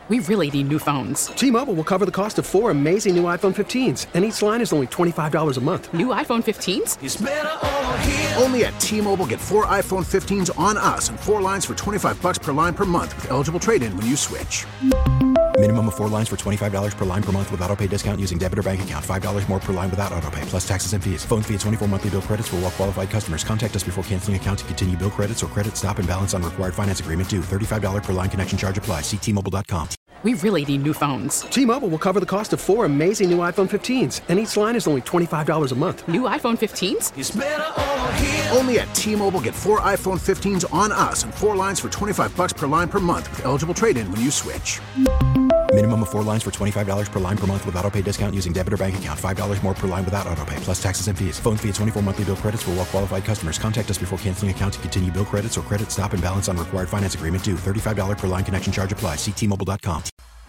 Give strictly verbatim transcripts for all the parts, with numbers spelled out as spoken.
We really need new phones. T-Mobile will cover the cost of four amazing new iPhone fifteens, and each line is only twenty-five dollars a month. New iPhone fifteens? It's better over here. Only at T-Mobile, get four iPhone fifteens on us and four lines for twenty-five dollars per line per month with eligible trade-in when you switch. Minimum of four lines for twenty-five dollars per line per month with autopay discount using debit or bank account. five dollars more per line without autopay, plus taxes and fees. Phone fee at twenty-four monthly bill credits for well-qualified customers. Contact us before canceling account to continue bill credits or credit stop and balance on required finance agreement due. thirty-five dollars per line connection charge applies. See T Mobile dot com. We really need new phones. T-Mobile will cover the cost of four amazing new iPhone fifteens, and each line is only twenty-five dollars a month. New iPhone fifteens? It's better over here. Only at T-Mobile, get four iPhone fifteens on us and four lines for twenty-five dollars per line per month with eligible trade-in when you switch. Minimum of four lines for twenty-five dollars per line per month with autopay discount using debit or bank account. five dollars more per line without autopay, plus taxes and fees. Phone fee at twenty-four monthly bill credits for well-qualified customers. Contact us before canceling account to continue bill credits or credit stop and balance on required finance agreement due. thirty-five dollars per line connection charge applies. See T Mobile dot com.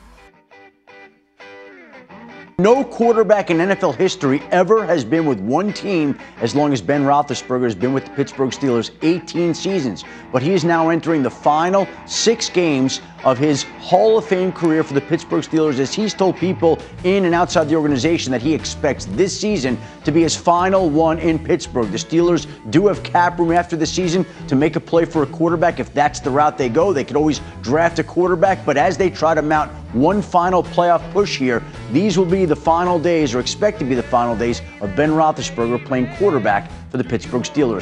No quarterback in N F L history ever has been with one team as long as Ben Roethlisberger has been with the Pittsburgh Steelers, eighteen seasons. But he is now entering the final six games of his Hall of Fame career for the Pittsburgh Steelers, as he's told people in and outside the organization that he expects this season to be his final one in Pittsburgh. The Steelers do have cap room after the season to make a play for a quarterback. If that's the route they go, they could always draft a quarterback. But as they try to mount one final playoff push here, these will be the final days, or expect to be the final days, of Ben Roethlisberger playing quarterback for the Pittsburgh Steelers.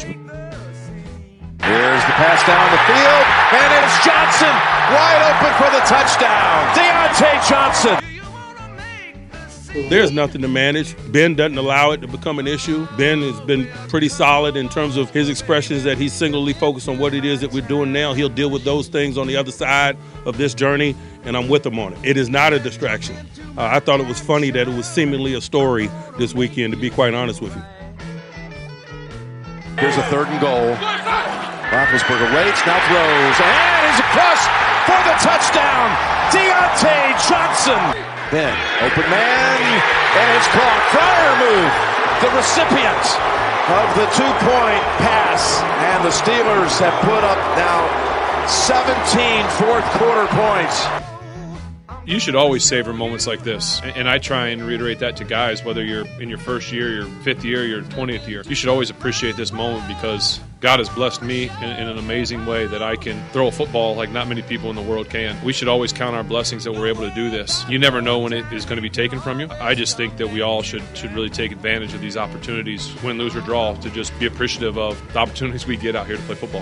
Here's the pass down the field, and it's Johnson wide open for the touchdown. Deontay Johnson. There's nothing to manage. Ben doesn't allow it to become an issue. Ben has been pretty solid in terms of his expressions that he's singly focused on what it is that we're doing now. He'll deal with those things on the other side of this journey, and I'm with him on it. It is not a distraction. Uh, I thought it was funny that it was seemingly a story this weekend, to be quite honest with you. Here's a third and goal. Roethlisberger waits, now throws, and is across for the touchdown. Deontay Johnson. Then, open man, and it's caught. Freiermuth, the recipient of the two-point pass. And the Steelers have put up now seventeen fourth-quarter points. You should always savor moments like this. And I try and reiterate that to guys, whether you're in your first year, your fifth year, your twentieth year. You should always appreciate this moment because God has blessed me in, in an amazing way that I can throw a football like not many people in the world can. We should always count our blessings that we're able to do this. You never know when it is going to be taken from you. I just think that we all should, should really take advantage of these opportunities, win, lose, or draw, to just be appreciative of the opportunities we get out here to play football.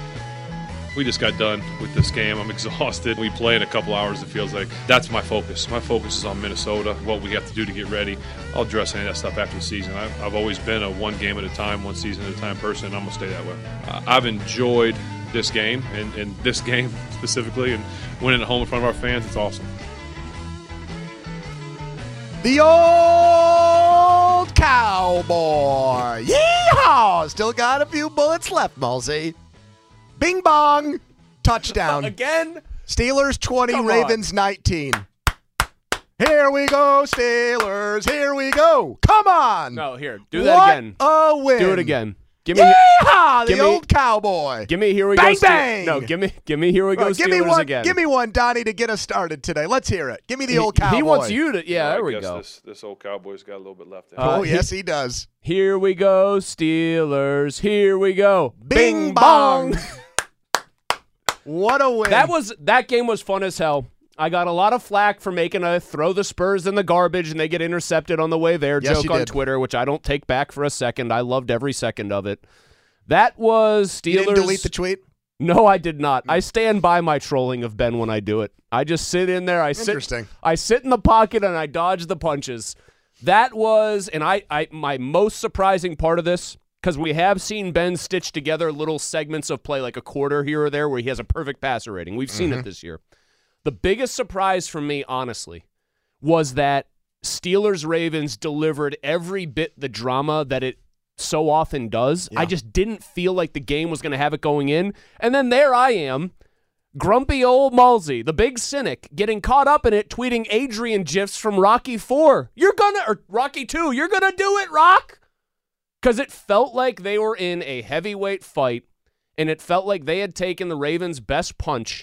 We just got done with this game. I'm exhausted. We play in a couple hours, it feels like. That's my focus. My focus is on Minnesota, what we have to do to get ready. I'll address any of that stuff after the season. I've, I've always been a one game at a time, one season at a time person, and I'm going to stay that way. Uh, I've enjoyed this game, and, and this game specifically, and winning at home in front of our fans, it's awesome. The old cowboy. Yeehaw! Still got a few bullets left, Mulsey. Bing bong. Touchdown. Again? Steelers twenty, Come Ravens on. nineteen. Here we go, Steelers. Here we go. Come on. No, here. Do that what again. a win. Do it again. Give me Yeehaw! The give me, old cowboy. Give me here we bang, go. Bang, Steel- no, give me give me here we go. Right, Steelers give me one, again. Give me one, Donnie, to get us started today. Let's hear it. Give me the he, old cowboy. He wants you to. Yeah, Well, there I we guess go. This, this old Cowboy's got a little bit left in. Oh, Uh, yes, he does. Here we go, Steelers. Here we go. Bing, Bing bong. bong. What a win. That was that game was fun as hell. I got a lot of flack for making a throw the Spurs in the garbage and they get intercepted on the way there Yes, joke you on did. Twitter, which I don't take back for a second. I loved every second of it. That was Steelers. You didn't delete the tweet? No, I did not. I stand by my trolling of Ben when I do it. I just sit in there. I sit. Interesting. I sit in the pocket and I dodge the punches. That was, and I, I my most surprising part of this, because we have seen Ben stitch together little segments of play, like a quarter here or there, where he has a perfect passer rating. We've seen Mm-hmm. it this year. The biggest surprise for me, honestly, was that Steelers-Ravens delivered every bit the drama that it so often does. Yeah. I just didn't feel like the game was going to have it going in. And then there I am, grumpy old Mulsey, the big cynic, getting caught up in it, tweeting Adrian gifs from Rocky four. You're gonna, or Rocky two, you're gonna do it, Rock! Because it felt like they were in a heavyweight fight, and it felt like they had taken the Ravens' best punch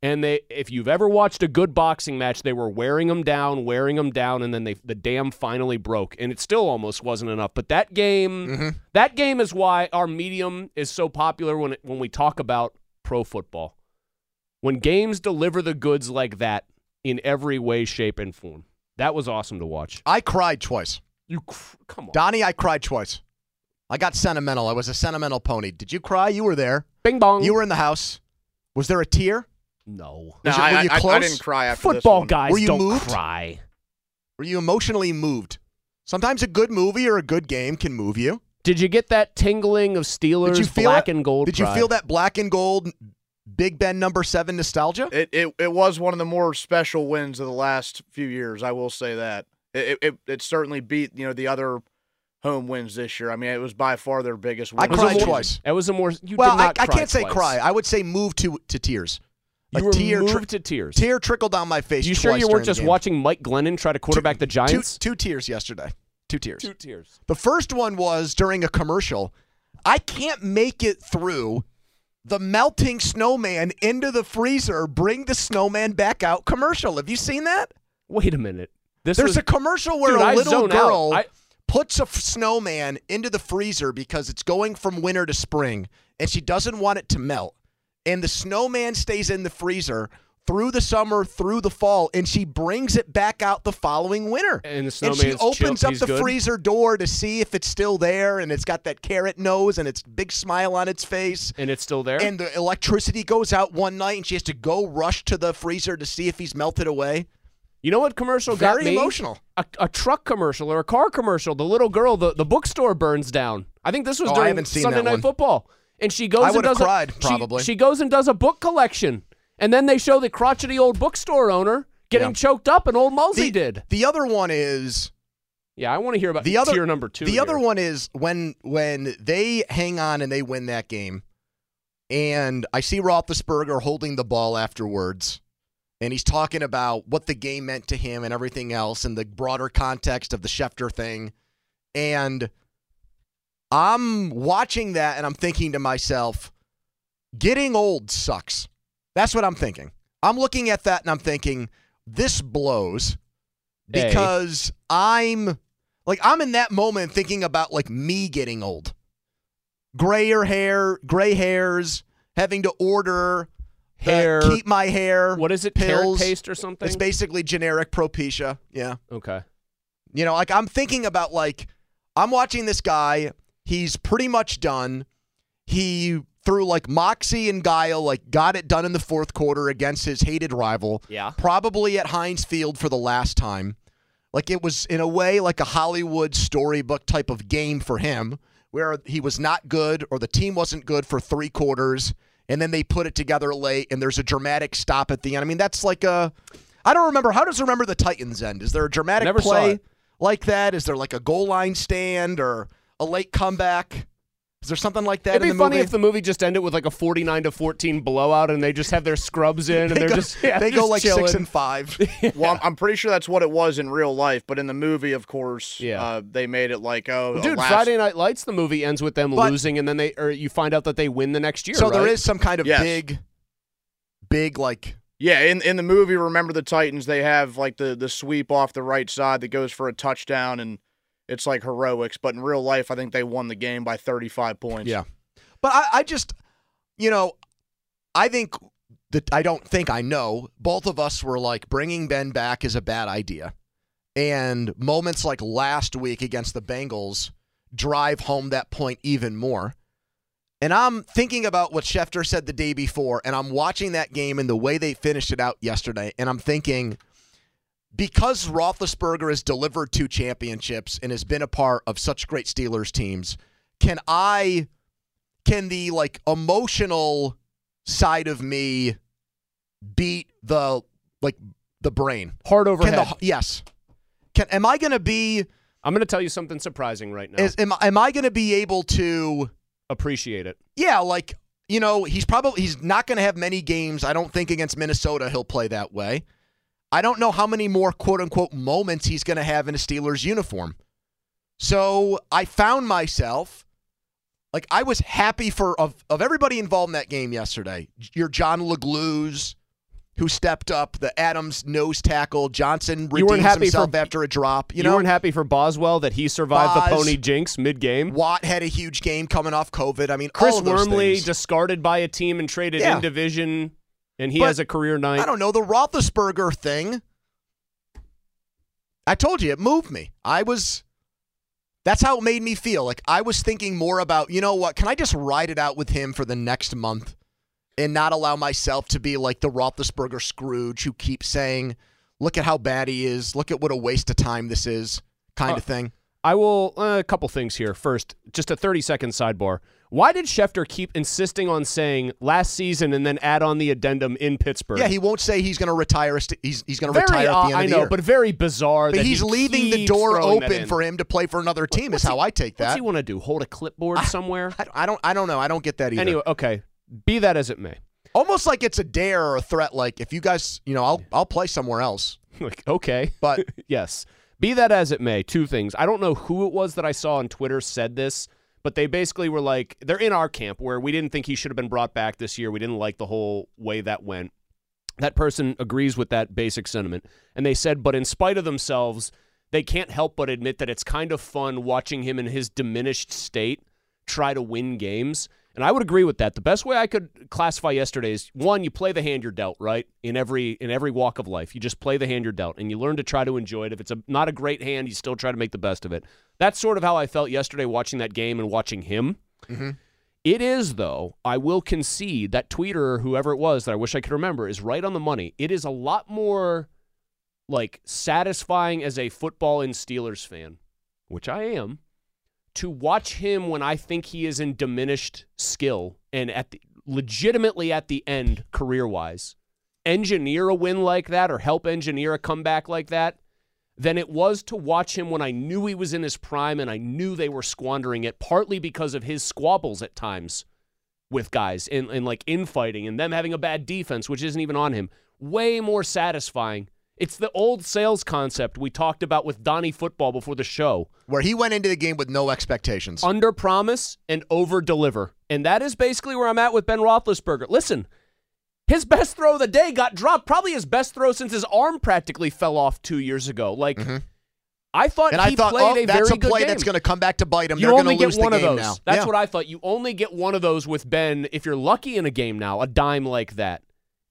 And they, if you've ever watched a good boxing match, they were wearing them down, wearing them down, and then they the dam finally broke. And it still almost wasn't enough. But that game, Mm-hmm. that game is why our medium is so popular when it, when we talk about pro football. When games deliver the goods like that in every way, shape, and form. That was awesome to watch. I cried twice. You cr- come on, Donnie, I cried twice. I got sentimental. I was a sentimental pony. Did you cry? You were there. Bing bong. You were in the house. Was there a tear? No. No, Was it- I, were you I, close? I didn't cry after this Football one. guys Were you don't moved? cry. Were you emotionally moved? Sometimes a good movie or a good game can move you. Did you get that tingling of Steelers Did you feel black it? and gold Did you pride? feel that black and gold Big Ben number seven nostalgia? It, it it was one of the more special wins of the last few years. I will say that it it, it certainly beat you know the other home wins this year. I mean, it was by far their biggest win. I It was cried a more- twice. It was a more. You well, did not I, I cry can't say twice. cry. I would say move to to tears. You a were tear moved tri- to tears. Tear trickled down my face. You sure twice you during weren't the just game. watching Mike Glennon try to quarterback the Giants? Two, two tears yesterday. Two tears. Two tears. The first one was during a commercial. I can't make it through the melting snowman into the freezer, bring the snowman back out commercial. Have you seen that? Wait a minute. This There's was, a commercial where Dude, a I little zone girl out. I, puts a f- snowman into the freezer because it's going from winter to spring, and she doesn't want it to melt. And the snowman stays in the freezer through the summer, through the fall, and she brings it back out the following winter. And the And snowman's she chill- opens up he's the good? freezer door to see if it's still there, and it's got that carrot nose and its big smile on its face. and it's still there? And the electricity goes out one night, and she has to go rush to the freezer to see if he's melted away. You know what commercial Very got me? emotional. A, a truck commercial or a car commercial. The little girl, the, the bookstore burns down. I think this was Oh, I during haven't seen Sunday that Night one. Football. And she goes I and would've does a- cried, she- probably. She, goes and does a book collection. And then they show the crotchety old bookstore owner getting Yeah. choked up, and old Mulsey The, did. the other one is Yeah, I want to hear about the other tier number two. The here. other one is when when they hang on and they win that game, and I see Roethlisberger holding the ball afterwards, and he's talking about what the game meant to him and everything else, and the broader context of the Schefter thing, and I'm watching that and I'm thinking to myself, getting old sucks. That's what I'm thinking. I'm looking at that and I'm thinking, this blows A. because I'm like I'm in that moment thinking about like me getting old. Grayer hair, gray hairs, having to order the Hair- keep my hair. What is it? Pills. Carrot paste or something? It's basically generic Propecia. Yeah. Okay. You know, like I'm thinking about like I'm watching this guy. He's pretty much done. He through like moxie and guile, like got it done in the fourth quarter against his hated rival. Yeah. Probably at Heinz Field for the last time. Like it was in a way like a Hollywood storybook type of game for him, where he was not good or the team wasn't good for three quarters, and then they put it together late, and there's a dramatic stop at the end. I mean, that's like a I don't remember. How does remember the Titans end? Is there a dramatic Never saw play it. like that? Is there like a goal line stand or a late comeback? Is there something like that It'd be in the funny movie? if the movie just ended with like a forty-nine to fourteen blowout, and they just have their scrubs in, and They they're go- just yeah, they just go like chilling. six and five. Well, I'm, I'm pretty sure that's what it was in real life, but in the movie, of course, Yeah. uh, they made it like, oh, Well, a dude, last- Friday Night Lights, the movie ends with them But- losing, and then they or you find out that they win the next year. So there right? is some kind of Yes. big, big like Yeah, in in the movie, Remember the Titans, they have like the the sweep off the right side that goes for a touchdown, and it's like heroics. But in real life, I think they won the game by thirty-five points. yeah. But I, I just, you know, I think that I don't think I know. Both of us were like bringing Ben back is a bad idea, and moments like last week against the Bengals drive home that point even more. And I'm thinking about what Schefter said the day before, and I'm watching that game and the way they finished it out yesterday, and I'm thinking, because Roethlisberger has delivered two championships and has been a part of such great Steelers teams, can I, can the like emotional side of me beat the like the brain? Hard Can overhead. the, yes. Can am I going to be? I'm going to tell you something surprising right now. Is, am, am I going to be able to? Appreciate it. Yeah, like, you know, he's probably he's not going to have many games. I don't think against Minnesota he'll play that way. I don't know how many more quote-unquote moments he's going to have in a Steelers uniform. So I found myself, like, I was happy for, of, of everybody involved in that game yesterday. Your John LeGlues, who stepped up. The Adams nose tackle. Johnson You weren't redeems happy himself for- after a drop. You, You know, weren't happy for Boswell that he survived Boz, the pony jinx mid-game? Watt had a huge game coming off COVID. I mean, Chris all of those Wormley things. discarded by a team and traded Yeah. in division, and he But, has a career night. I don't know, the Roethlisberger thing. I told you, it moved me. I was, that's how it made me feel. Like, I was thinking more about, you know what, can I just ride it out with him for the next month and not allow myself to be like the Roethlisberger Scrooge who keeps saying, look at how bad he is, look at what a waste of time this is, kind Uh, of thing. I will, uh, a couple things here. First, just a thirty-second sidebar. Why did Schefter keep insisting on saying last season and then add on the addendum in Pittsburgh? Yeah, he won't say he's going to retire. He's, he's going to Very, retire at the end uh, of I the know, year. but very bizarre But that he's he leaving the keeps door throwing that open in. for him to play for another team, is how I take that. What's he want to do? Hold a clipboard somewhere? I, I don't I don't know. I don't get that either. Anyway, okay. Be that as it may. Almost like it's a dare or a threat. Like, if you guys, you know, I'll I'll play somewhere else. Like, okay. But yes. Be that as it may, two things. I don't know who it was that I saw on Twitter said this, but they basically were like, they're in our camp where we didn't think he should have been brought back this year. We didn't like the whole way that went. That person agrees with that basic sentiment. And they said, but in spite of themselves, they can't help but admit that it's kind of fun watching him in his diminished state try to win games. And I would agree with that. The best way I could classify yesterday is, one, you play the hand you're dealt, right? In every in every walk of life. You just play the hand you're dealt, and you learn to try to enjoy it. If it's a not a great hand, you still try to make the best of it. That's sort of how I felt yesterday watching that game and watching him. Mm-hmm. It is, though, I will concede, that tweeter or whoever it was that I wish I could remember is right on the money. It is a lot more, like, satisfying as a football and Steelers fan, which I am, to watch him when I think he is in diminished skill and at the, legitimately at the end career-wise, engineer a win like that or help engineer a comeback like that, than it was to watch him when I knew he was in his prime and I knew they were squandering it, partly because of his squabbles at times with guys and, and like infighting and them having a bad defense, which isn't even on him. Way more satisfying. It's the old sales concept we talked about with Donnie Football before the show. Where he went into the game with no expectations. Under promise and over deliver. And that is basically where I'm at with Ben Roethlisberger. Listen, his best throw of the day got dropped. Probably his best throw since his arm practically fell off two years ago. Like, mm-hmm. I thought and he I thought, played oh, a that's very a good play game. that's going to come back to bite him. You They're only going to get lose one the of game those. now. That's yeah. what I thought. You only get one of those with Ben if you're lucky in a game now, a dime like that.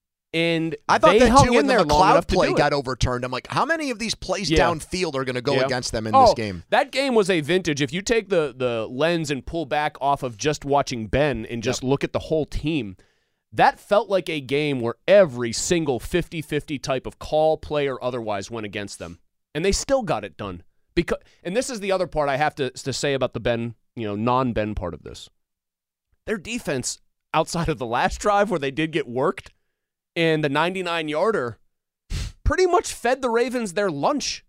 And I thought they that hung too in when there the long McLeod enough to play do it. got overturned. I'm like, how many of these plays Yeah. downfield are going to go Yeah. against them in oh, this game? That game was a vintage. If you take the the lens and pull back off of just watching Ben and just yep. look at the whole team, that felt like a game where every single fifty-fifty type of call, play, or otherwise went against them. And they still got it done. Because, and this is the other part I have to, to say about the Ben, you know, non-Ben part of this. Their defense, outside of the last drive where they did get worked, and the ninety-nine yarder, pretty much fed the Ravens their lunch.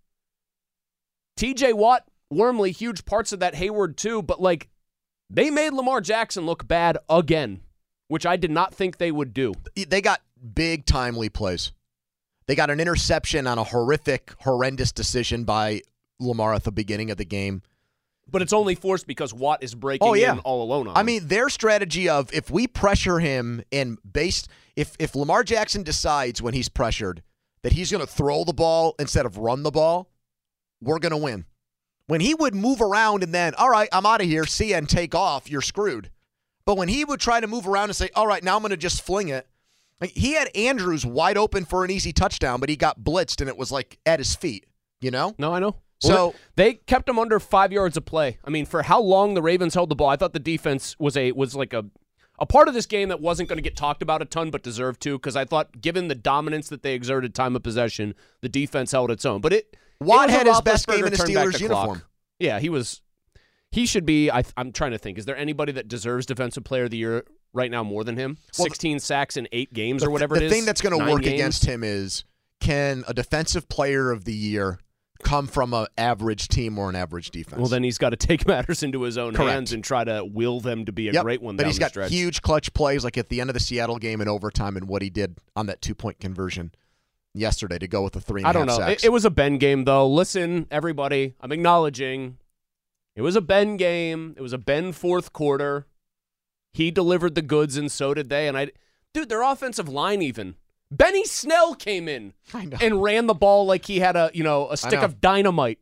T J Watt, Wormley, huge parts of that, Hayward too, but like, they made Lamar Jackson look bad again, which I did not think they would do. They got big timely plays. They got an interception on a horrific, horrendous decision by Lamar at the beginning of the game. But it's only forced because Watt is breaking oh, yeah. in all alone on I him. mean, their strategy of if we pressure him and based if if Lamar Jackson decides when he's pressured that he's going to throw the ball instead of run the ball, we're going to win. When he would move around and then, all right, I'm out of here, see ya, and take off, you're screwed. But when he would try to move around and say, all right, now I'm going to just fling it, like he had Andrews wide open for an easy touchdown, but he got blitzed and it was like at his feet, you know? No, I know. So well, they kept him under five yards of play. I mean, for how long the Ravens held the ball, I thought the defense was a was like a a part of this game that wasn't going to get talked about a ton, but deserved to, because I thought, given the dominance that they exerted time of possession, the defense held its own. But it Watt it had his best game in a Steelers uniform. Clock. Yeah, he was. He should be. I, I'm trying to think. Is there anybody that deserves Defensive Player of the Year right now more than him? Well, Sixteen sacks in eight games the, or whatever the it is. The thing that's going to work games? against him is, can a Defensive Player of the Year come from an average team or an average defense? Well, then he's got to take matters into his own Correct. hands and try to will them to be a yep. great one But down he's the got stretch. huge clutch plays, like at the end of the Seattle game in overtime, and what he did on that two-point conversion yesterday to go with the three and I don't a half know. sacks. It, it was a Ben game, though. Listen, everybody, I'm acknowledging it was a Ben game. It was a Ben fourth quarter. He delivered the goods, and so did they. And I, dude, their offensive line even Benny Snell came in I know. and ran the ball like he had a, you know, a stick know. of dynamite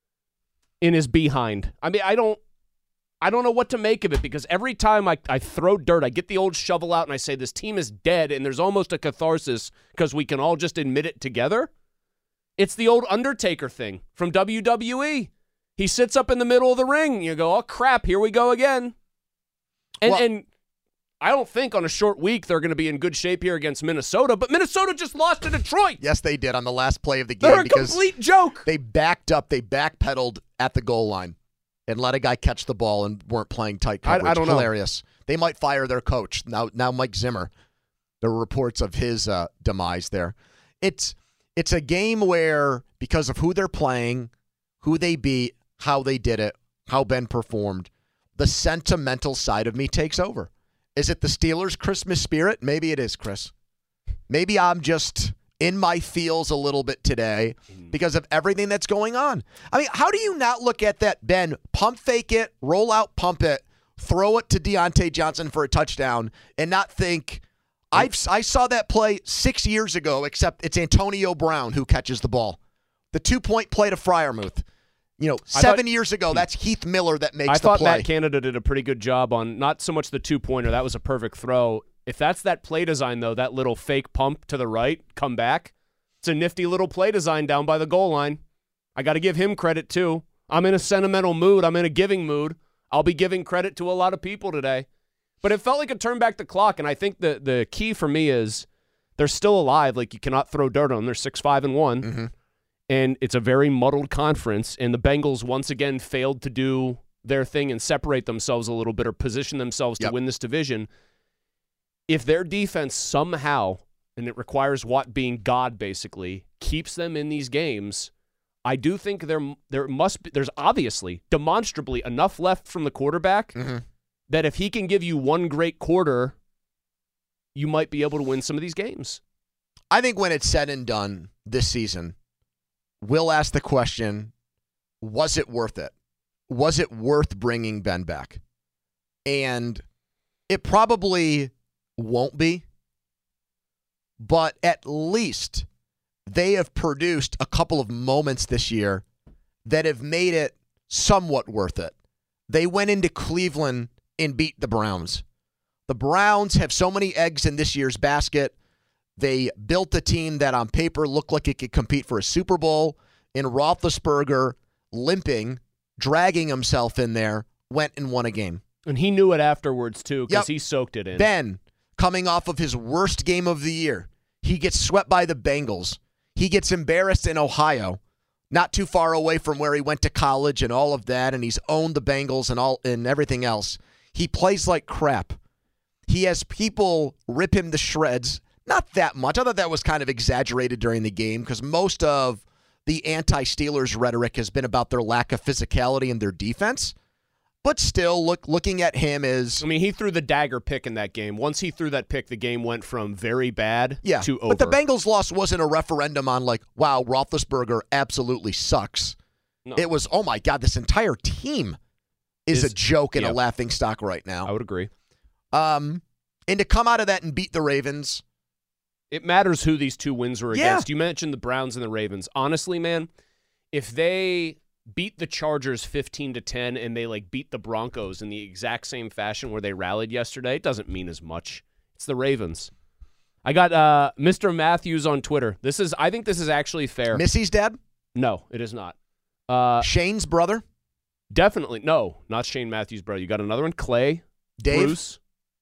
in his behind. I mean, I don't I don't know what to make of it because every time I, I throw dirt, I get the old shovel out and I say this team is dead, and there's almost a catharsis because we can all just admit it together. It's the old Undertaker thing from W W E. He sits up in the middle of the ring, and you go, oh, crap, here we go again. And, Well- and I don't think on a short week they're going to be in good shape here against Minnesota, but Minnesota just lost to Detroit. Yes, they did on the last play of the game. They're a because complete joke. They backed up, they backpedaled at the goal line and let a guy catch the ball and weren't playing tight I- coverage. I don't know. Hilarious. They might fire their coach. Now now Mike Zimmer. There were reports of his uh, demise there. It's it's a game where, because of who they're playing, who they beat, how they did it, how Ben performed, the sentimental side of me takes over. Is it the Steelers' Christmas spirit? Maybe it is, Chris. Maybe I'm just in my feels a little bit today because of everything that's going on. I mean, how do you not look at that, Ben, pump fake it, roll out, pump it, throw it to Deontay Johnson for a touchdown, and not think, I've, I saw that play six years ago, except it's Antonio Brown who catches the ball. The two-point play to Freiermuth. You know, seven thought- years ago, that's Heath Miller that makes I the thought play. Matt Canada did a pretty good job on not so much the two-pointer. That was a perfect throw. If that's that play design, though, that little fake pump to the right, come back, it's a nifty little play design down by the goal line. I got to give him credit, too. I'm in a sentimental mood. I'm in a giving mood. I'll be giving credit to a lot of people today. But it felt like a turn back the clock, and I think the, the key for me is they're still alive. Like, you cannot throw dirt on them. They're six five and one. Mm-hmm. And it's a very muddled conference, and the Bengals once again failed to do their thing and separate themselves a little bit or position themselves Yep. to win this division. If their defense somehow, and it requires Watt being God basically, keeps them in these games, I do think there there must be, there's obviously demonstrably enough left from the quarterback Mm-hmm. that if he can give you one great quarter, you might be able to win some of these games. I think when it's said and done this season, we'll ask the question, was it worth it? Was it worth bringing Ben back? And it probably won't be, but at least they have produced a couple of moments this year that have made it somewhat worth it. They went into Cleveland and beat the Browns. The Browns have so many eggs in this year's basket. They built a team that on paper looked like it could compete for a Super Bowl, and Roethlisberger, limping, dragging himself in there, went and won a game. And he knew it afterwards, too, because Yep. he soaked it in. Ben, coming off of his worst game of the year, he gets swept by the Bengals. He gets embarrassed in Ohio, not too far away from where he went to college and all of that, and he's owned the Bengals and all and everything else. He plays like crap. He has people rip him to shreds. Not that much. I thought that was kind of exaggerated during the game because most of the anti-Steelers rhetoric has been about their lack of physicality and their defense. But still, look, looking at him is... I mean, he threw the dagger pick in that game. Once he threw that pick, the game went from very bad yeah, to over. But the Bengals loss wasn't a referendum on like, wow, Roethlisberger absolutely sucks. No. It was, oh my God, this entire team is, Is- a joke and yeah. a laughing stock right now. I would agree. Um, and to come out of that and beat the Ravens... It matters who these two wins were Yeah. against. You mentioned the Browns and the Ravens. Honestly, man, if they beat the Chargers fifteen to ten and they like beat the Broncos in the exact same fashion where they rallied yesterday, it doesn't mean as much. It's the Ravens. I got uh, Mister Matthews on Twitter. This is I think this is actually fair. Missy's dad? No, it is not. Uh, Shane's brother? Definitely. No, not Shane Matthews' brother. You got another one? Clay? Dave? Bruce?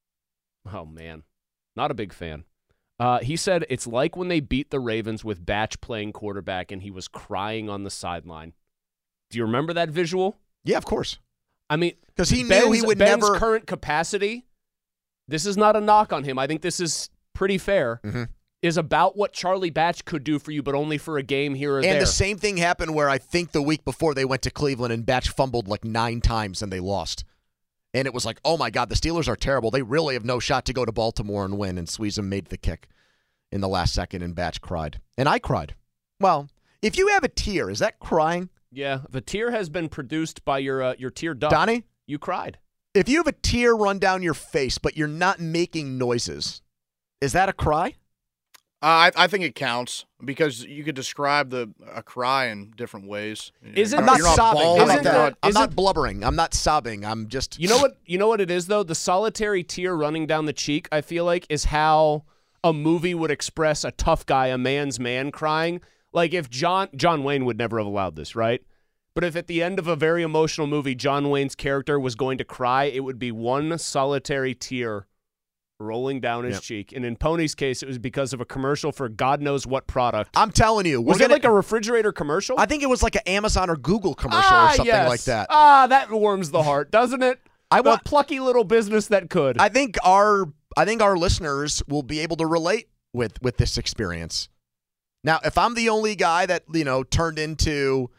Oh, man. Not a big fan. Uh, he said it's like when they beat the Ravens with Batch playing quarterback and he was crying on the sideline. Do you remember that visual? Yeah, of course. I mean, because he knew Ben's, he would Ben's never. current capacity, this is not a knock on him. I think this is pretty fair, mm-hmm. is about what Charlie Batch could do for you, but only for a game here or and there. And the same thing happened where I think the week before they went to Cleveland and Batch fumbled like nine times and they lost. And it was like, oh my God, the Steelers are terrible. They really have no shot to go to Baltimore and win. And Sweezum made the kick in the last second and Batch cried. And I cried. Well, if you have a tear, is that crying? Yeah, if a tear has been produced by your uh, your tear duct, Donnie? You cried. If you have a tear run down your face, but you're not making noises, is that a cry? Uh, I, I think it counts because you could describe the a cry in different ways. Is it I'm not You're not sobbing. bawling. How about Isn't that? that- I'm not isn't- blubbering. I'm not sobbing. I'm just. You know what? You know what it is though. The solitary tear running down the cheek. I feel like is how a movie would express a tough guy, a man's man crying. Like if John John Wayne would never have allowed this, right? But if at the end of a very emotional movie, John Wayne's character was going to cry, it would be one solitary tear rolling down his Yep. cheek. And in Pony's case, it was because of a commercial for God knows what product. I'm telling you, we're Was gonna, it like a refrigerator commercial? I think it was like an Amazon or Google commercial ah, or something yes. like that. Ah, that warms the heart, doesn't it? I the want plucky little business that could. I think our I think our listeners will be able to relate with with this experience. Now, if I'm the only guy that, you know, turned into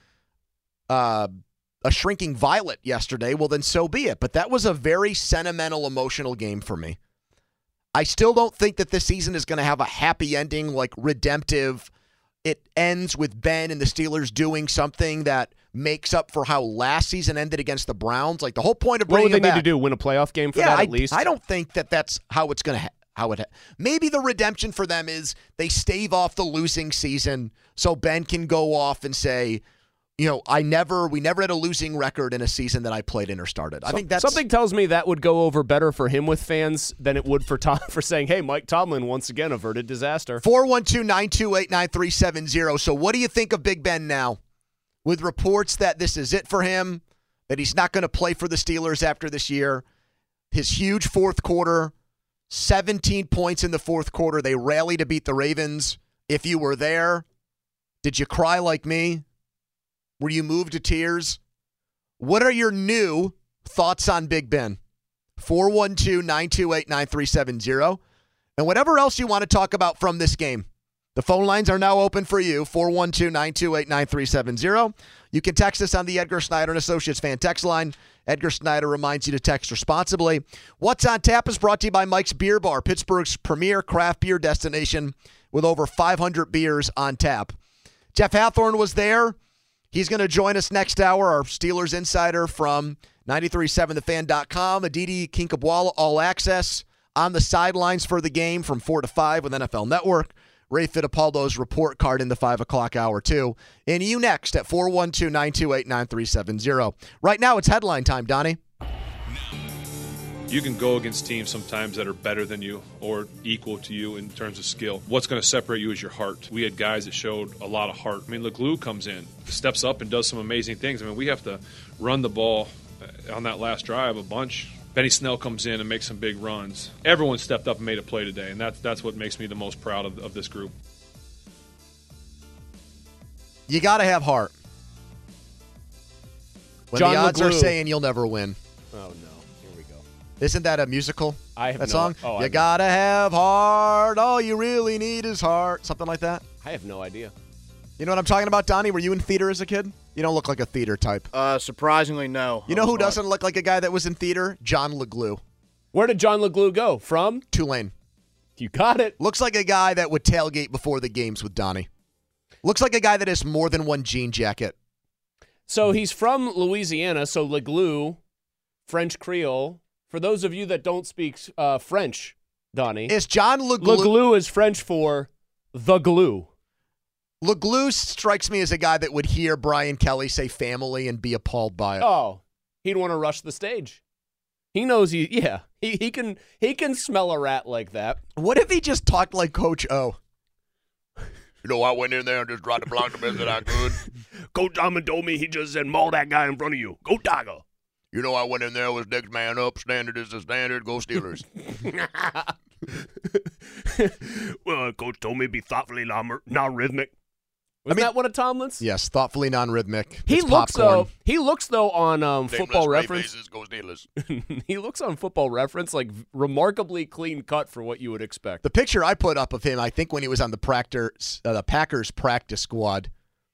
uh, a shrinking violet yesterday, well, then so be it. But that was a very sentimental, emotional game for me. I still don't think that this season is going to have a happy ending, like redemptive. It ends with Ben and the Steelers doing something that makes up for how last season ended against the Browns. Like the whole point of What bringing would they it need back, to do? Win a playoff game for yeah, that I, at least? I don't think that that's how it's going to ha- how it ha- maybe the redemption for them is they stave off the losing season so Ben can go off and say, you know, I never we never had a losing record in a season that I played in or started. I So- think that's something tells me that would go over better for him with fans than it would for Tom for saying, "Hey, Mike Tomlin once again averted disaster." four one two, nine two eight, nine three seven zero. So what do you think of Big Ben now? With reports that this is it for him, that he's not going to play for the Steelers after this year. His huge fourth quarter, seventeen points in the fourth quarter. They rally to beat the Ravens. If you were there, did you cry like me? Were you moved to tears? What are your new thoughts on Big Ben? four one two, nine two eight, nine three seven zero. And whatever else you want to talk about from this game. The phone lines are now open for you, four one two, nine two eight, nine three seven zero. You can text us on the Edgar Snyder and Associates fan text line. Edgar Snyder reminds you to text responsibly. What's on Tap is brought to you by Mike's Beer Bar, Pittsburgh's premier craft beer destination with over five hundred beers on tap. Jeff Hathorn was there. He's going to join us next hour, our Steelers insider from ninety-three point seven the fan dot com. Aditi Kinkabwala, All Access, on the sidelines for the game from four to five with N F L Network. Ray Fittipaldo's report card in the five o'clock hour, too. And you next at four one two, nine two eight, nine three seven zero. Right now, it's headline time, Donnie. You can go against teams sometimes that are better than you or equal to you in terms of skill. What's going to separate you is your heart. We had guys that showed a lot of heart. I mean, LeGlue comes in, steps up, and does some amazing things. I mean, we have to run the ball on that last drive a bunch. Benny Snell comes in and makes some big runs. Everyone stepped up and made a play today, and that's that's what makes me the most proud of, of this group. You got to have heart. When John the odds are LeGlue. saying you'll never win. Oh, no. Here we go. Isn't that a musical? I have that no- song? oh, I you have- gotta have heart. All you really need is heart. Something like that. I have no idea. You know what I'm talking about, Donnie? Were you in theater as a kid? You don't look like a theater type. Uh, surprisingly, no. You know who doesn't look like a guy that was in theater? John LeGlue. Where did John LeGlue go? From? Tulane. You got it. Looks like a guy that would tailgate before the games with Donnie. Looks like a guy that has more than one jean jacket. So he's from Louisiana, so LeGlue, French Creole. For those of you that don't speak uh, French, Donnie. Is John LeGlue... LeGlue is French for the glue. LeGlue strikes me as a guy that would hear Brian Kelly say family and be appalled by it. Oh, he'd want to rush the stage. He knows he, yeah, he, he can he can smell a rat like that. What if he just talked like Coach O? You know, I went in there and just tried to block the best that I could. Coach Diamond told me he just said, maul that guy in front of you. Go Tiger. You know, I went in there, was next man up. Standard is the standard. Go Steelers. Well, Coach told me to be thoughtfully non- non-rhythmic. Wasn't I mean- that one of Tomlin's? Yes, thoughtfully non-rhythmic. He It's looks popcorn. though. He looks though on um, Nameless Football Ray Reference. Bases, go Steelers. He looks on Football Reference like remarkably clean cut for what you would expect. The picture I put up of him, I think when he was on the practice, uh, the Packers practice squad,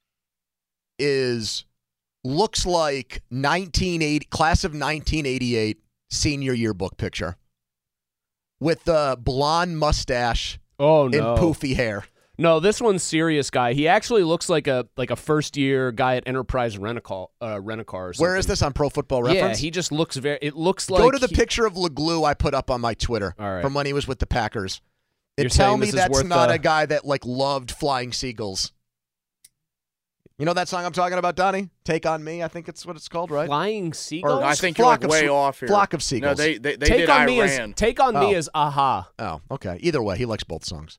is looks like nineteen eighty class of nineteen eighty-eight senior yearbook picture with the blonde mustache Oh and no, poofy hair. No, this one's serious guy. He actually looks like a like a first year guy at Enterprise Rent-A-Car. Uh, Rent-A-Car or Where is something. this on Pro Football Yeah, Reference? he just looks very. It looks like Go to the he- picture of LeGlue I put up on my Twitter All right. from when he was with the Packers. And You're tell saying me this is that's worth not the- a guy that like loved flying seagulls. You know that song I'm talking about, Donnie? Take on Me, I think it's what it's called, right? Flying seagulls? I think flock you're of like way se- off here. Flock of No, seagulls. they they, they Take did on Iran. me is Take on Oh. me is aha. Oh, okay. Either way, he likes both songs.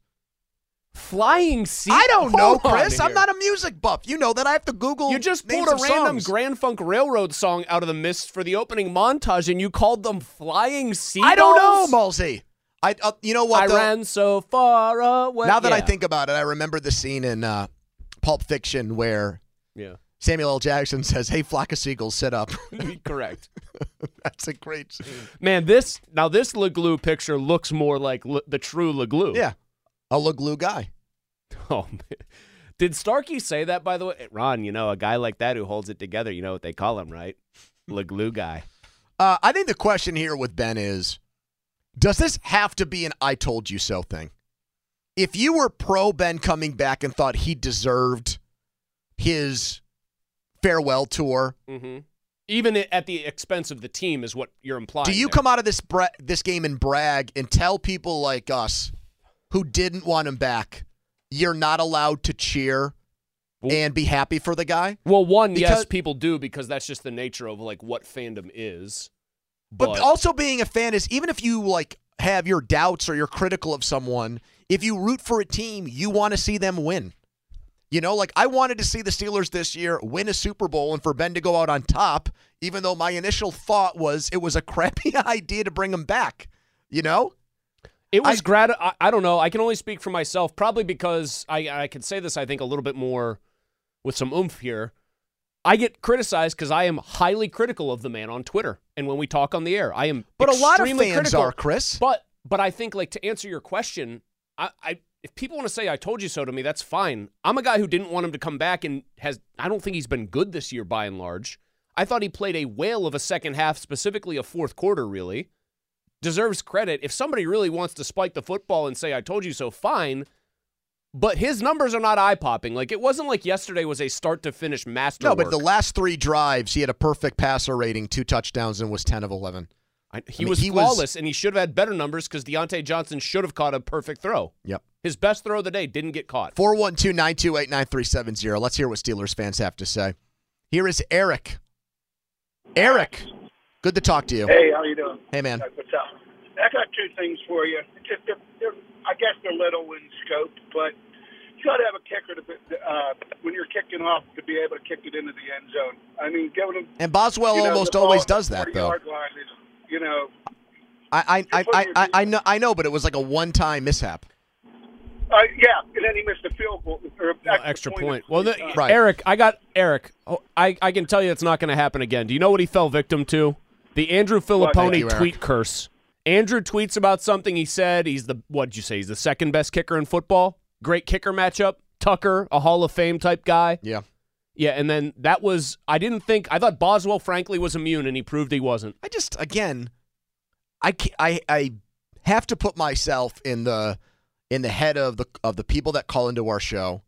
Flying seagulls. I don't know, Hold on Chris. I'm here. not a music buff. You know that. I have to Google. You just names pulled a of random songs. Grand Funk Railroad song out of the mist for the opening montage, and you called them flying seagulls. I don't know, Malsey. I, uh, you know what? I though? ran so far away. Now that I Yeah. think about it, I remember the scene in uh, Pulp Fiction where Yeah. Samuel L. Jackson says, "Hey, flock of seagulls, sit up." Correct. That's a great scene. Man, this now this Leglue picture looks more like Le, the true Leglue. Yeah, a Leglue guy. Oh man. Did Starkey say that, by the way? Ron, you know, a guy like that who holds it together, you know what they call him, right? Leglue guy. Uh, I think the question here with Ben is, does this have to be an I told you so thing? If you were pro Ben coming back and thought he deserved his farewell tour, Mm-hmm. Even i- at the expense of the team is what you're implying. do you there. come out of this bra- this game and brag and tell people like us who didn't want him back, you're not allowed to cheer and be happy for the guy? Well, one, Because- yes, people do because that's just the nature of like what fandom is. But, But, also being a fan is, even if you like have your doubts or you're critical of someone, if you root for a team, you want to see them win. You know, like I wanted to see the Steelers this year win a Super Bowl and for Ben to go out on top, even though my initial thought was it was a crappy idea to bring him back. You know? It was grat. I, I don't know. I can only speak for myself, probably because I I can say this. I think a little bit more with some oomph here. I get criticized because I am highly critical of the man on Twitter, and when we talk on the air, I am. But a lot of extremely fans critical. are, Chris. But but I think like to answer your question, I, I if people want to say I told you so to me, that's fine. I'm a guy who didn't want him to come back and has. I don't think he's been good this year by and large. I thought he played a whale of a second half, specifically a fourth quarter, really. Deserves credit. If somebody really wants to spike the football and say, I told you so, fine. But his numbers are not eye-popping. Like, it wasn't like yesterday was a start-to-finish masterwork. No, but the last three drives, he had a perfect passer rating, two touchdowns, and was ten of eleven. I, he I mean, was he was- flawless, and he should have had better numbers because Deontay Johnson should have caught a perfect throw. Yep. His best throw of the day didn't get caught. four one two, nine two eight, nine three seven zero. Let's hear what Steelers fans have to say. Here is Eric. Eric, good to talk to you. Hey, how you doing? Hey, man. What's up? I got two things for you. Just they're, they're, I guess they're little in scope, but you got to have a kicker to be, uh, when you're kicking off to be able to kick it into the end zone. I mean, giving them. And Boswell you know, almost the ball always at the does that, though. forty-yard line is, you know, I I, I, I, I, I know I know, but it was like a one-time mishap. uh, yeah, and then he missed a field goal or Oh, extra point. Well, the, Eric, I got Eric. Oh, I, I can tell you it's not going to happen again. Do you know what he fell victim to? The Andrew Thank Filipponi you, Eric. tweet curse. Andrew tweets about something he said. He's the, what'd you say? He's the second best kicker in football. Great kicker matchup. Tucker, a Hall of Fame type guy. Yeah. Yeah, and then that was, I didn't think, I thought Boswell, frankly, was immune, and he proved he wasn't. I just, again, I, ca- I, I have to put myself in the in the head of the of the people that call into our show,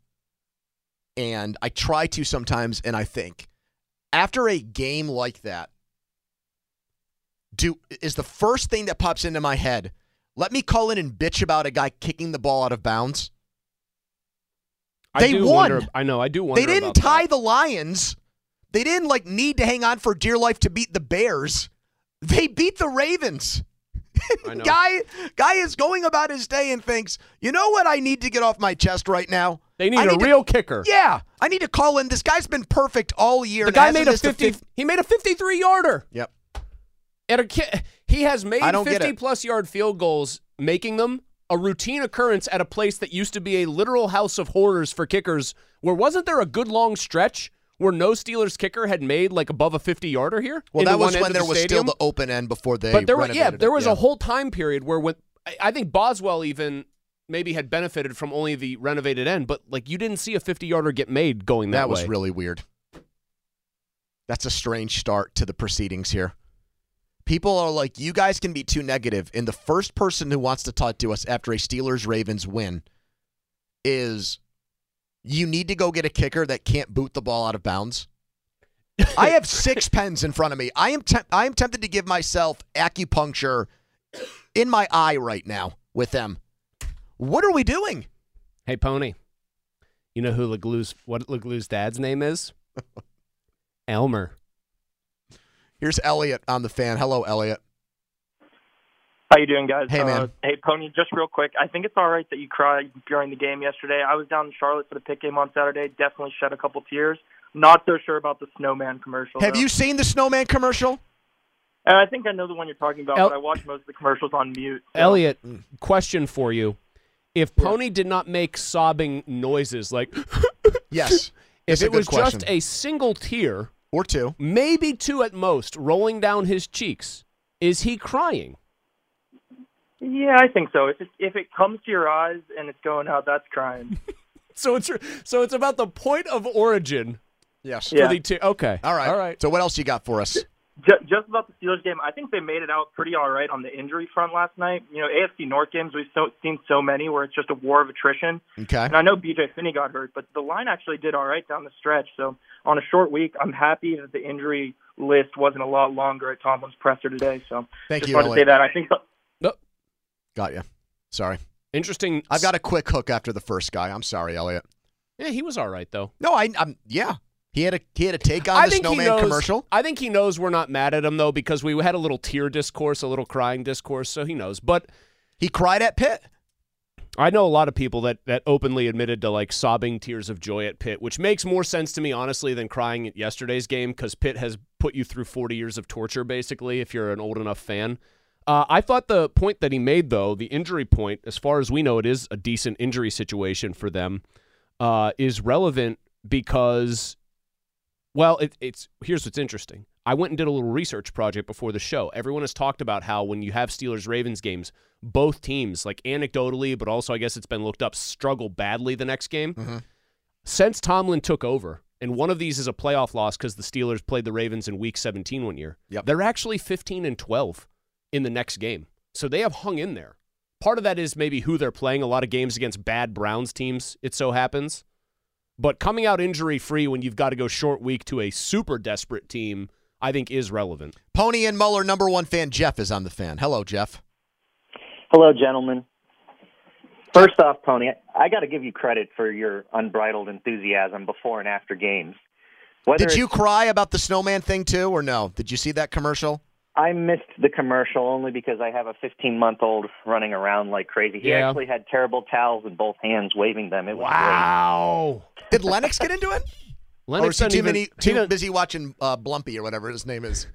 and I try to sometimes, and I think, after a game like that, do is the first thing that pops into my head, let me call in and bitch about a guy kicking the ball out of bounds? I They do won. wonder- I know, I do wonder They didn't about that. tie the Lions. They didn't like need to hang on for dear life to beat the Bears. They beat the Ravens. I know. guy, guy is going about his day and thinks, you know what I need to get off my chest right now? They need I a to- real kicker. Yeah, I need to call in. This guy's been perfect all year. The and guy hasn't made a missed fifty. fif- He made a fifty-three yarder. Yep. At a ki- he has made I don't get it. fifty-plus yard field goals, making them a routine occurrence at a place that used to be a literal house of horrors for kickers. Where wasn't there a good long stretch where no Steelers kicker had made like above a fifty-yarder here? Well, into that was one end when of there the was stadium? still the open end before they. But there was yeah, renovated there it. was Yeah. a whole time period where when I, I think Boswell even maybe had benefited from only the renovated end, but like you didn't see a fifty-yarder get made going that, That was way. really weird. That's a strange start to the proceedings here. People are like, you guys can be too negative. And the first person who wants to talk to us after a Steelers-Ravens win is you need to go get a kicker that can't boot the ball out of bounds. I have six pens in front of me. I am te- I am tempted to give myself acupuncture in my eye right now with them. What are we doing? Hey, Pony. You know who Leglou's, what Leglou's dad's name is? Elmer. Here's Elliot on the fan. Hello, Elliot. How you doing, guys? Hey, man. Uh, hey, Pony, just real quick. I think it's all right that you cried during the game yesterday. I was down in Charlotte for the Pitt game on Saturday. Definitely shed a couple tears. Not so sure about the snowman commercial. Have though. you seen the snowman commercial? And I think I know the one you're talking about, El- but I watch most of the commercials on mute. so- Elliot, question for you. If Pony did not make sobbing noises like Yes. if It's a it good was question. just a single tear or two, maybe two at most, rolling down his cheeks, is he crying? Yeah, I think so. If it, if it comes to your eyes and it's going out, that's crying. So it's so it's about the point of origin. Yes. For Yeah. the te- okay. All right. All right. So what else you got for us? Just, just about the Steelers game, I think they made it out pretty all right on the injury front last night. You know, A F C North games, we've so, seen so many where it's just a war of attrition. Okay. And I know B J Finney got hurt, but the line actually did all right down the stretch. So on a short week, I'm happy that the injury list wasn't a lot longer at Tomlin's presser today. So Thank just you, wanted to Elliot. say that. I think. The, Got you. Sorry. Interesting. I've got a quick hook after the first guy. I'm sorry, Elliot. Yeah, he was all right though. No, I, I'm. Yeah, he had a he had a take on I the think he snowman knows, commercial. I think he knows we're not mad at him though because we had a little tear discourse, a little crying discourse, so he knows. But he cried at Pitt. I know a lot of people that that openly admitted to like sobbing tears of joy at Pitt, which makes more sense to me honestly than crying at yesterday's game because Pitt has put you through forty years of torture basically if you're an old enough fan. Uh, I thought the point that he made, though, the injury point, as far as we know, it is a decent injury situation for them, uh, is relevant because, well, it, it's here's what's interesting. I went and did a little research project before the show. Everyone has talked about how when you have Steelers-Ravens games, both teams, like anecdotally, but also I guess it's been looked up, struggle badly the next game. Mm-hmm. Since Tomlin took over, and one of these is a playoff loss because the Steelers played the Ravens in Week seventeen one year, yep. They're actually fifteen and twelve. In the next game. So they have hung in there. Part of that is maybe who they're playing. A lot of games against bad Browns teams, it so happens. But coming out injury-free when you've got to go short week to a super desperate team, I think is relevant. Pony and Muller number one fan Jeff is on the fan. Hello, Jeff. Hello, gentlemen. First off, Pony, I got to give you credit for your unbridled enthusiasm before and after games. Whether Did you it's- cry about the snowman thing too, or no? Did you see that commercial? I missed the commercial only because I have a fifteen-month-old running around like crazy. He Yeah. actually had terrible towels in both hands, waving them. It was wow. Did Lennox get into it? Lennox or is he doesn't too, even- many, he too doesn't- busy watching uh, Blumpy or whatever his name is?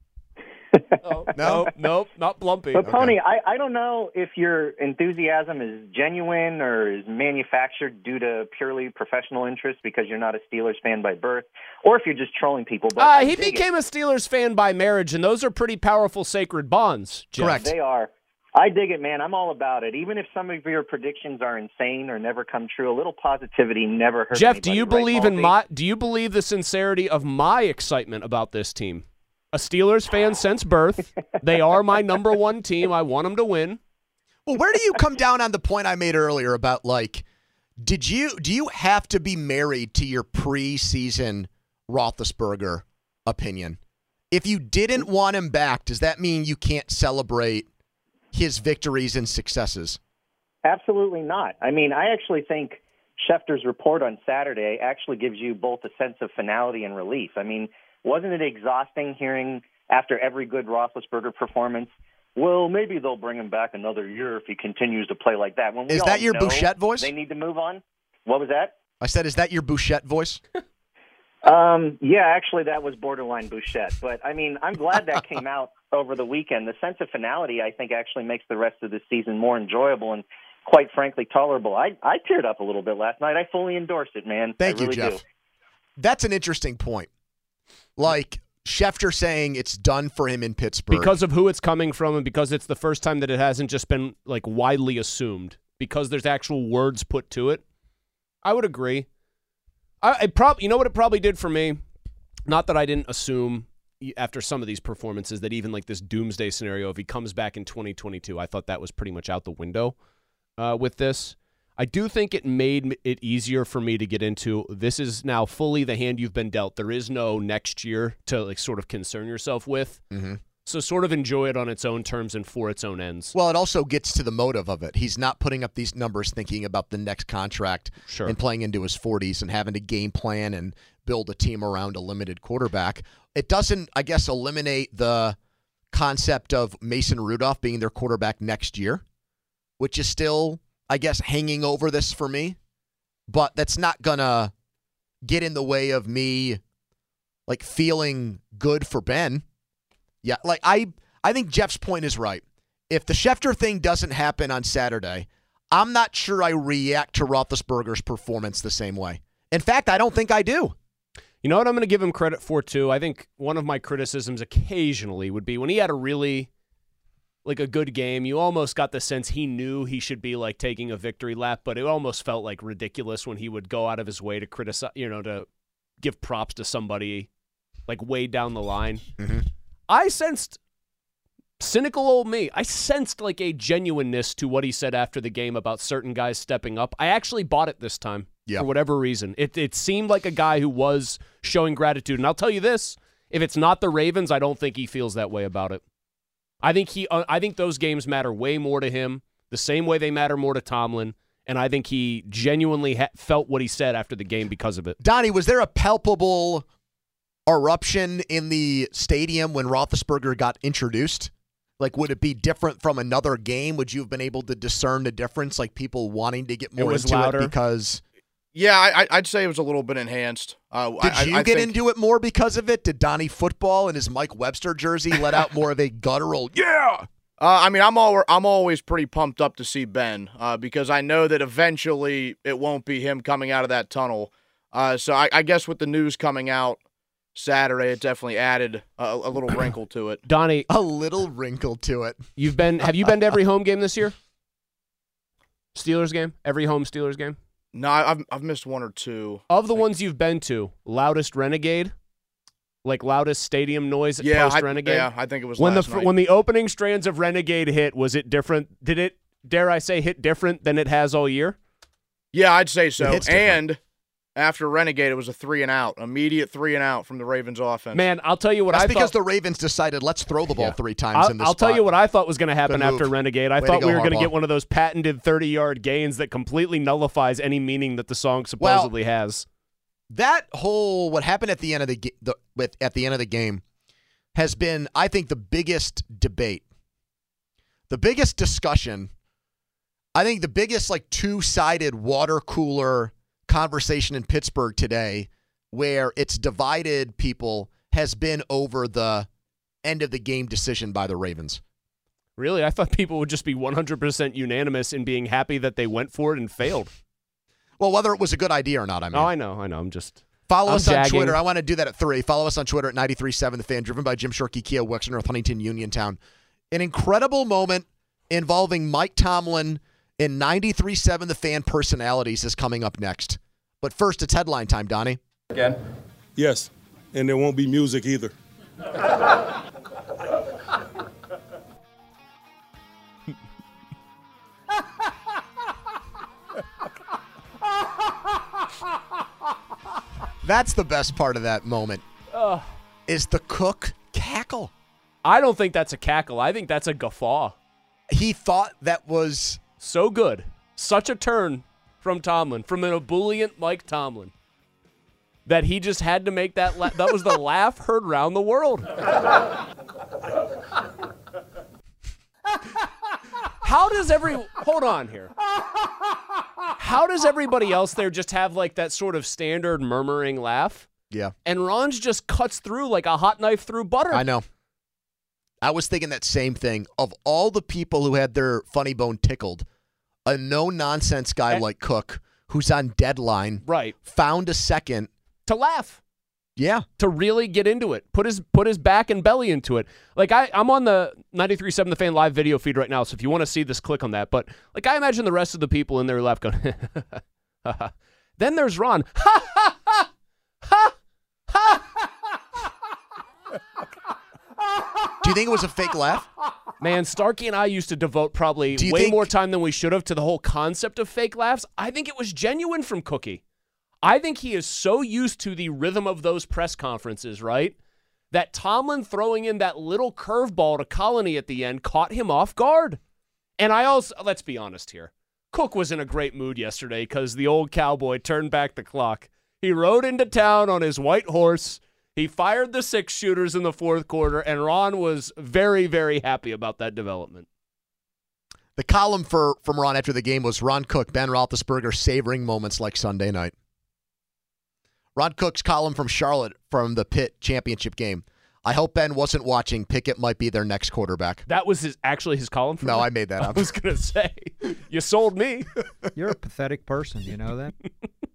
Oh, no, nope, not Blumpy. But, Pony, I, I don't know if your enthusiasm is genuine or is manufactured due to purely professional interest because you're not a Steelers fan by birth, or if you're just trolling people. But Uh, I he dig it. became a Steelers fan by marriage, and those are pretty powerful sacred bonds, Jeff. They are. I dig it, man. I'm all about it. Even if some of your predictions are insane or never come true, a little positivity never hurts. Jeff, do anybody, you right, believe in Malty? my do you believe the sincerity of my excitement about this team? A Steelers fan since birth. They are my number one team. I want them to win. Well, where do you come down on the point I made earlier about like, did you do you have to be married to your preseason Roethlisberger opinion? If you didn't want him back, does that mean you can't celebrate his victories and successes? Absolutely not. I mean, I actually think Schefter's report on Saturday actually gives you both a sense of finality and relief. I mean, wasn't it exhausting hearing after every good Roethlisberger performance, well, maybe they'll bring him back another year if he continues to play like that. When we Is all that your know Bouchette voice? They need to move on. What was that? I said, is that your Bouchette voice? Um, yeah, actually, that was borderline Bouchette. But, I mean, I'm glad that came out over the weekend. The sense of finality, I think, actually makes the rest of the season more enjoyable and, quite frankly, tolerable. I, I teared up a little bit last night. I fully endorse it, man. Thank I you, really Jeff. do. That's an interesting point. Like Schefter saying it's done for him in Pittsburgh. Because of who it's coming from and because it's the first time that it hasn't just been like widely assumed. Because there's actual words put to it. I would agree. I, I prob- you know what it probably did for me? Not that I didn't assume after some of these performances that even like this doomsday scenario, if he comes back in twenty twenty-two, I thought that was pretty much out the window uh, with this. I do think it made it easier for me to get into this is now fully the hand you've been dealt. There is no next year to like sort of concern yourself with. Mm-hmm. So sort of enjoy it on its own terms and for its own ends. Well, it also gets to the motive of it. He's not putting up these numbers thinking about the next contract Sure. and playing into his forties and having to game plan and build a team around a limited quarterback. It doesn't, I guess, eliminate the concept of Mason Rudolph being their quarterback next year, which is still, I guess, hanging over this for me. But that's not going to get in the way of me, like, feeling good for Ben. Yeah, like, I I think Jeff's point is right. If the Schefter thing doesn't happen on Saturday, I'm not sure I react to Roethlisberger's performance the same way. In fact, I don't think I do. You know what I'm going to give him credit for, too? I think one of my criticisms occasionally would be when he had a really, like, a good game, you almost got the sense he knew he should be, like, taking a victory lap, but it almost felt, like, ridiculous when he would go out of his way to criticize, you know, to give props to somebody, like, way down the line. Mm-hmm. I sensed, cynical old me, I sensed, like, a genuineness to what he said after the game about certain guys stepping up. I actually bought it this time. Yeah. For whatever reason. It it seemed like a guy who was showing gratitude. And I'll tell you this, if it's not the Ravens, I don't think he feels that way about it. I think he uh, I think those games matter way more to him, the same way they matter more to Tomlin, and I think he genuinely ha- felt what he said after the game because of it. Donnie, was there a palpable eruption in the stadium when Roethlisberger got introduced? Like, would it be different from another game? Would you have been able to discern the difference, like people wanting to get more It was into louder. it because... Yeah, I, I'd say it was a little bit enhanced. Uh, Did I, you I get think, into it more because of it? Did Donnie Football and his Mike Webster jersey let out more of a guttural, yeah? Uh, I mean, I'm all, I'm always pretty pumped up to see Ben uh, because I know that eventually it won't be him coming out of that tunnel. Uh, so I, I guess with the news coming out Saturday, it definitely added a, a little wrinkle to it. Donnie, a little wrinkle to it. You've been have you been to every home game this year? Steelers game? Every home Steelers game? No, I've I've missed one or two. Of the ones you've been to, loudest Renegade, like loudest stadium noise at Yeah, post I- Renegade. yeah, I think it was when last the night. when the opening strands of Renegade hit. Was it different? Did it? Dare I say, hit different than it has all year? Yeah, I'd say so. It hits different. And after Renegade, it was a three and out, immediate three and out from the Ravens offense. Man, I'll tell you what That's I because thought. the Ravens decided, let's throw the ball Yeah. three times I'll, in this I'll tell spot. you what I thought was going to happen Good after move. Renegade. I Way to thought go, we were going to Harbaugh. get one of those patented thirty-yard gains that completely nullifies any meaning that the song supposedly has. That whole what happened at the end of the, ga- the with at the end of the game has been, I think, the biggest debate, the biggest discussion. I think the biggest like two-sided water cooler conversation in Pittsburgh today, where it's divided people, has been over the end of the game decision by the Ravens. Really, I thought people would just be one hundred percent unanimous in being happy that they went for it and failed. Well, whether it was a good idea or not, I mean. Oh, I know, I know. I'm just Follow I'm us on jagging. Twitter. I want to do that at three. Follow us on Twitter at ninety-three point seven The Fan, driven by Jim Shorkey, Kia, Wexner, North Huntington, Uniontown. An incredible moment involving Mike Tomlin and ninety-three point seven The Fan personalities is coming up next. But first, it's headline time, Donnie. Again? Yes, and there won't be music either. That's the best part of that moment, Ugh. is the cook cackle. I don't think that's a cackle. I think that's a guffaw. He thought that was so good. Such a turn from Tomlin, from an ebullient Mike Tomlin, that he just had to make that. La- that was the laugh heard round the world. How does every hold on here? How does everybody else there just have like that sort of standard murmuring laugh? Yeah. And Ron's just cuts through like a hot knife through butter. I know. I was thinking that same thing. Of all the people who had their funny bone tickled, a no-nonsense guy like Cook, who's on deadline, right, found a second to laugh. Yeah. To really get into it. Put his put his back and belly into it. Like, I, I'm on the ninety-three point seven The Fan live video feed right now, so if you want to see this, click on that. But, like, I imagine the rest of the people in their left going, then there's Ron. Ha, ha, ha, ha, ha. Do you think it was a fake laugh? Man, Starkey and I used to devote probably Do you way think- more time than we should have to the whole concept of fake laughs. I think it was genuine from Cookie. I think he is so used to the rhythm of those press conferences, right, that Tomlin throwing in that little curveball to Colony at the end caught him off guard. And I also, let's be honest here, Cook was in a great mood yesterday because the old cowboy turned back the clock. He rode into town on his white horse. He fired the six shooters in the fourth quarter, and Ron was very, very happy about that development. The column for from Ron after the game was Ron Cook, Ben Roethlisberger savoring moments like Sunday night. Ron Cook's column from Charlotte from the Pitt championship game. I hope Ben wasn't watching. Pickett might be their next quarterback. That was his actually his column from No, that? I made that up. I was going to say, you sold me. You're a pathetic person, you know that?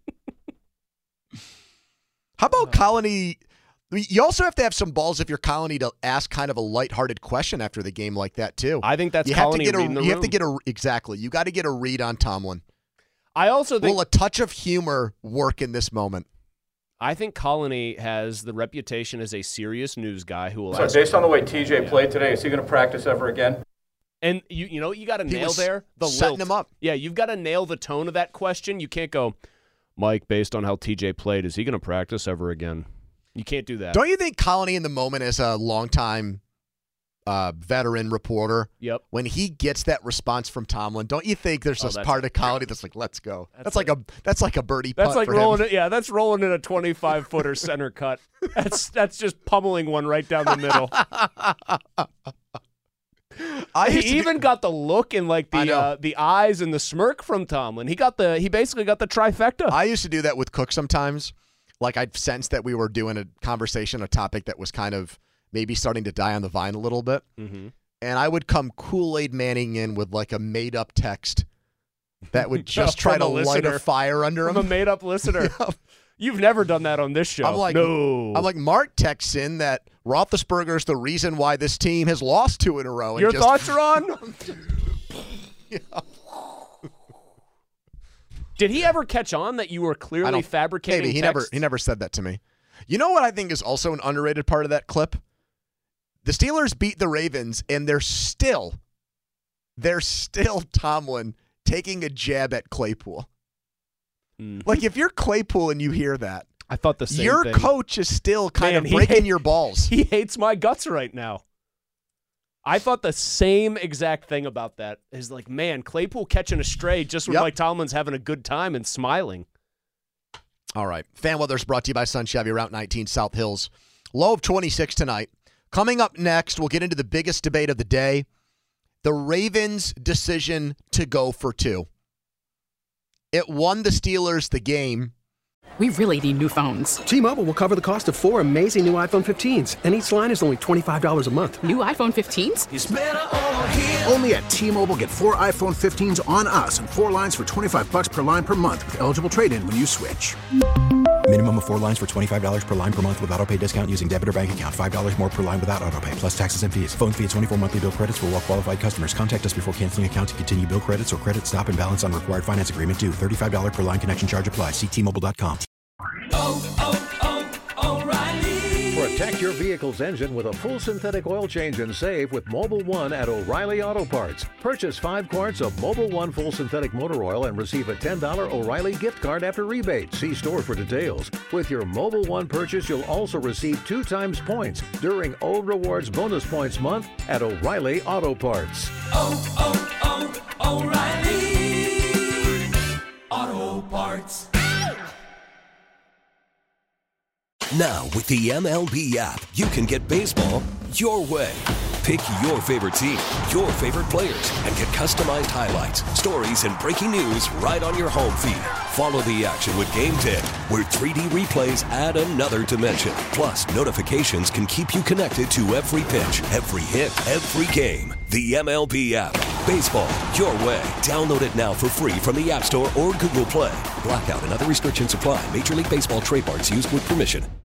How about Colony? You also have to have some balls if you're Colony to ask kind of a lighthearted question after the game like that, too. I think that's you have Colony to get a, reading the You room. have to get a, exactly. You got to get a read on Tomlin. I also think... Will a touch of humor work in this moment? I think Colony has the reputation as a serious news guy who will So ask based on the way T J played today, is he going to practice ever again? And you you know what you got to He nail was there? The setting lilt. him up. Yeah, you've got to nail the tone of that question. You can't go, Mike, based on how T J played, is he going to practice ever again? You can't do that. Don't you think Colony in the moment as a longtime uh, veteran reporter, Yep. when he gets that response from Tomlin, don't you think there's Oh, this that's part a- of Colony that's like, let's go. That's, That's like, a that's like a birdie That's putt like for rolling him. it. Yeah, that's rolling in a twenty-five footer center cut. That's that's just pummeling one right down the middle. I he used to do- even got the look and like I the know. uh, the eyes and the smirk from Tomlin. He got the he basically got the trifecta. I used to do that with Cook sometimes. Like I'd sense that we were doing a conversation, a topic that was kind of maybe starting to die on the vine a little bit. Mhm. And I would come Kool-Aid Manning in with like a made-up text that would just From try to a light a listener. fire under From him. a made up listener. You've never done that on this show. I'm like, no. I'm like, Mark texts in that Roethlisberger's the reason why this team has lost two in a row. and Your just- thoughts are on? Did he ever catch on that you were I clearly don't- fabricating Maybe he text? never he never said that to me. You know what I think is also an underrated part of that clip? The Steelers beat the Ravens, and they're still, they're still Tomlin taking a jab at Claypool. Mm. Like if you're Claypool and you hear that, I thought the same your thing. coach is still kind Man, of he breaking hate- your balls. He hates my guts right now. I thought the same exact thing about that. Is like, man, Claypool catching a stray just when Yep. Mike Tomlin's having a good time and smiling. All right. Fan Weather is brought to you by Sun Chevy, Route nineteen, South Hills. Low of twenty-six tonight. Coming up next, we'll get into the biggest debate of the day, the Ravens' decision to go for two. It won the Steelers the game. We really need new phones. T-Mobile will cover the cost of four amazing new iPhone fifteens, and each line is only twenty-five dollars a month. New iPhone fifteens? It's better over here. Only at T-Mobile, get four iPhone fifteens on us and four lines for twenty-five bucks per line per month with eligible trade-in when you switch. Minimum of four lines for twenty-five dollars per line per month with autopay discount using debit or bank account. five dollars more per line without autopay, plus taxes and fees. Phone fee at twenty-four monthly bill credits for well-qualified customers. Contact us before canceling account to continue bill credits or credit stop and balance on required finance agreement due. thirty-five dollars per line connection charge applies. See T Mobile dot com. Protect your vehicle's engine with a full synthetic oil change and save with Mobile One at O'Reilly Auto Parts. Purchase five quarts of Mobile One full synthetic motor oil and receive a ten dollars O'Reilly gift card after rebate. See store for details. With your Mobile One purchase, you'll also receive two times points during O Rewards Bonus Points Month at O'Reilly Auto Parts. Oh, oh, oh, O'Reilly Auto Parts. Now, with the M L B app, you can get baseball your way. Pick your favorite team, your favorite players, and get customized highlights, stories, and breaking news right on your home feed. Follow the action with Game ten, where three D replays add another dimension. Plus, notifications can keep you connected to every pitch, every hit, every game. The M L B app. Baseball your way. Download it now for free from the App Store or Google Play. Blackout and other restrictions apply. Major League Baseball trademarks used with permission.